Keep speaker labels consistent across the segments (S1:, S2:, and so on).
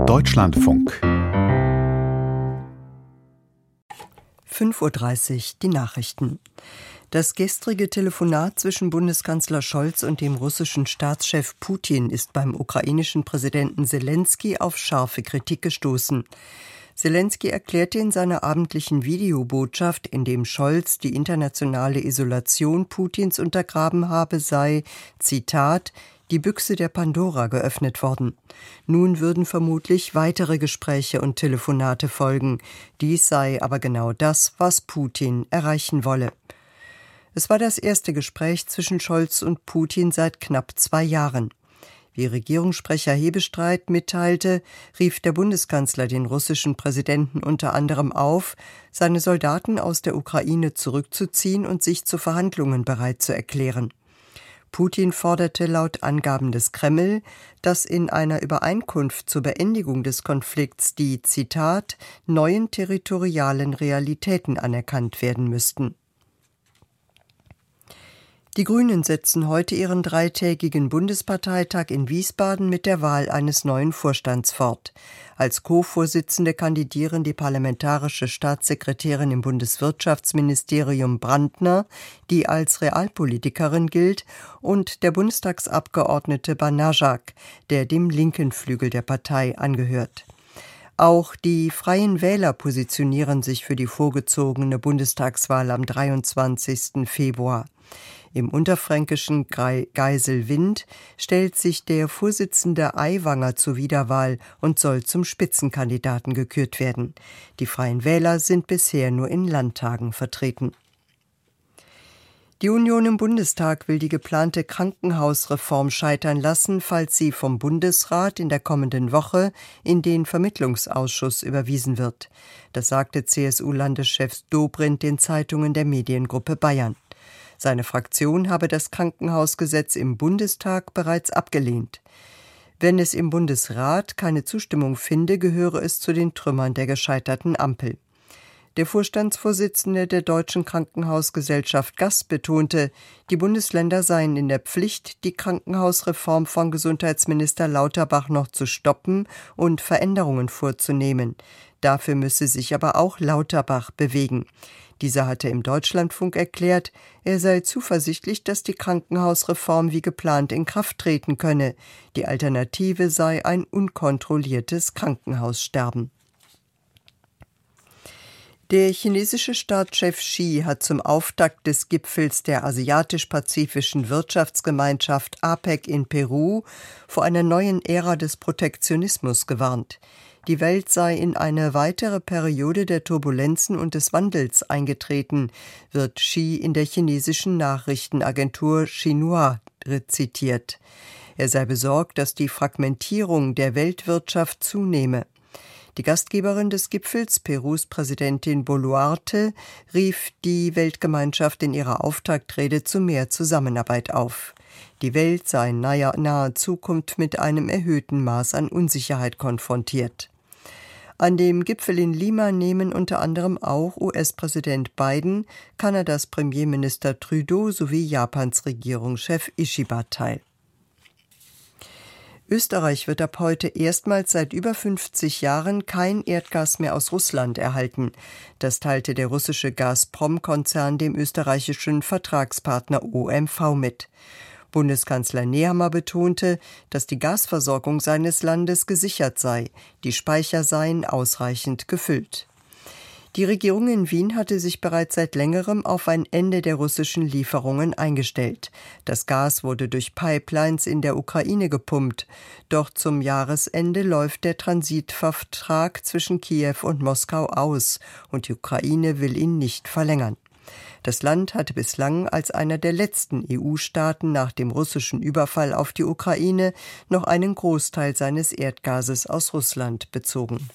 S1: Deutschlandfunk
S2: 5:30 Uhr, die Nachrichten. Das gestrige Telefonat zwischen Bundeskanzler Scholz und dem russischen Staatschef Putin ist beim ukrainischen Präsidenten Selenskyj auf scharfe Kritik gestoßen. Selenskyj erklärte in seiner abendlichen Videobotschaft, in dem Scholz die internationale Isolation Putins untergraben habe, sei, Zitat, die Büchse der Pandora geöffnet worden. Nun würden vermutlich weitere Gespräche und Telefonate folgen. Dies sei aber genau das, was Putin erreichen wolle. Es war das erste Gespräch zwischen Scholz und Putin seit knapp 2 Jahren. Wie Regierungssprecher Hebestreit mitteilte, rief der Bundeskanzler den russischen Präsidenten unter anderem auf, seine Soldaten aus der Ukraine zurückzuziehen und sich zu Verhandlungen bereit zu erklären. Putin forderte laut Angaben des Kreml, dass in einer Übereinkunft zur Beendigung des Konflikts die, Zitat, neuen territorialen Realitäten anerkannt werden müssten. Die Grünen setzen heute ihren 3-tägigen Bundesparteitag in Wiesbaden mit der Wahl eines neuen Vorstands fort. Als Co-Vorsitzende kandidieren die parlamentarische Staatssekretärin im Bundeswirtschaftsministerium Brandner, die als Realpolitikerin gilt, und der Bundestagsabgeordnete Banaszak, der dem linken Flügel der Partei angehört. Auch die Freien Wähler positionieren sich für die vorgezogene Bundestagswahl am 23. Februar. Im unterfränkischen Geiselwind stellt sich der Vorsitzende Aiwanger zur Wiederwahl und soll zum Spitzenkandidaten gekürt werden. Die Freien Wähler sind bisher nur in Landtagen vertreten. Die Union im Bundestag will die geplante Krankenhausreform scheitern lassen, falls sie vom Bundesrat in der kommenden Woche in den Vermittlungsausschuss überwiesen wird. Das sagte CSU-Landeschef Dobrindt den Zeitungen der Mediengruppe Bayern. Seine Fraktion habe das Krankenhausgesetz im Bundestag bereits abgelehnt. Wenn es im Bundesrat keine Zustimmung finde, gehöre es zu den Trümmern der gescheiterten Ampel. Der Vorstandsvorsitzende der Deutschen Krankenhausgesellschaft GAS betonte, die Bundesländer seien in der Pflicht, die Krankenhausreform von Gesundheitsminister Lauterbach noch zu stoppen und Veränderungen vorzunehmen. Dafür müsse sich aber auch Lauterbach bewegen. Dieser hatte im Deutschlandfunk erklärt, er sei zuversichtlich, dass die Krankenhausreform wie geplant in Kraft treten könne. Die Alternative sei ein unkontrolliertes Krankenhaussterben. Der chinesische Staatschef Xi hat zum Auftakt des Gipfels der Asiatisch-Pazifischen Wirtschaftsgemeinschaft APEC in Peru vor einer neuen Ära des Protektionismus gewarnt. Die Welt sei in eine weitere Periode der Turbulenzen und des Wandels eingetreten, wird Xi in der chinesischen Nachrichtenagentur Xinhua zitiert. Er sei besorgt, dass die Fragmentierung der Weltwirtschaft zunehme. Die Gastgeberin des Gipfels, Perus Präsidentin Boluarte, rief die Weltgemeinschaft in ihrer Auftaktrede zu mehr Zusammenarbeit auf. Die Welt sei in naher Zukunft mit einem erhöhten Maß an Unsicherheit konfrontiert. An dem Gipfel in Lima nehmen unter anderem auch US-Präsident Biden, Kanadas Premierminister Trudeau sowie Japans Regierungschef Ishiba teil. Österreich wird ab heute erstmals seit über 50 Jahren kein Erdgas mehr aus Russland erhalten. Das teilte der russische Gazprom-Konzern dem österreichischen Vertragspartner OMV mit. Bundeskanzler Nehammer betonte, dass die Gasversorgung seines Landes gesichert sei, die Speicher seien ausreichend gefüllt. Die Regierung in Wien hatte sich bereits seit längerem auf ein Ende der russischen Lieferungen eingestellt. Das Gas wurde durch Pipelines in der Ukraine gepumpt. Doch zum Jahresende läuft der Transitvertrag zwischen Kiew und Moskau aus und die Ukraine will ihn nicht verlängern. Das Land hatte bislang als einer der letzten EU-Staaten nach dem russischen Überfall auf die Ukraine noch einen Großteil seines Erdgases aus Russland bezogen.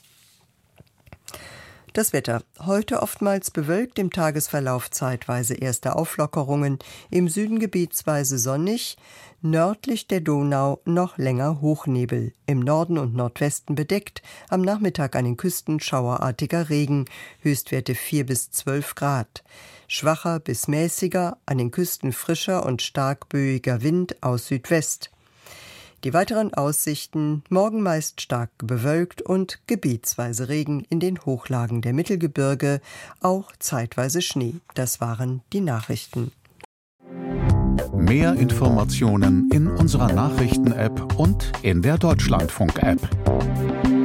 S2: Das Wetter. Heute oftmals bewölkt, im Tagesverlauf zeitweise erste Auflockerungen, im Süden gebietsweise sonnig, nördlich der Donau noch länger Hochnebel, im Norden und Nordwesten bedeckt, am Nachmittag an den Küsten schauerartiger Regen, Höchstwerte 4 bis 12 Grad. Schwacher bis mäßiger, an den Küsten frischer und stark böiger Wind aus Südwest. Die weiteren Aussichten: morgen meist stark bewölkt und gebietsweise Regen in den Hochlagen der Mittelgebirge, auch zeitweise Schnee. Das waren die Nachrichten.
S1: Mehr Informationen in unserer Nachrichten-App und in der Deutschlandfunk-App.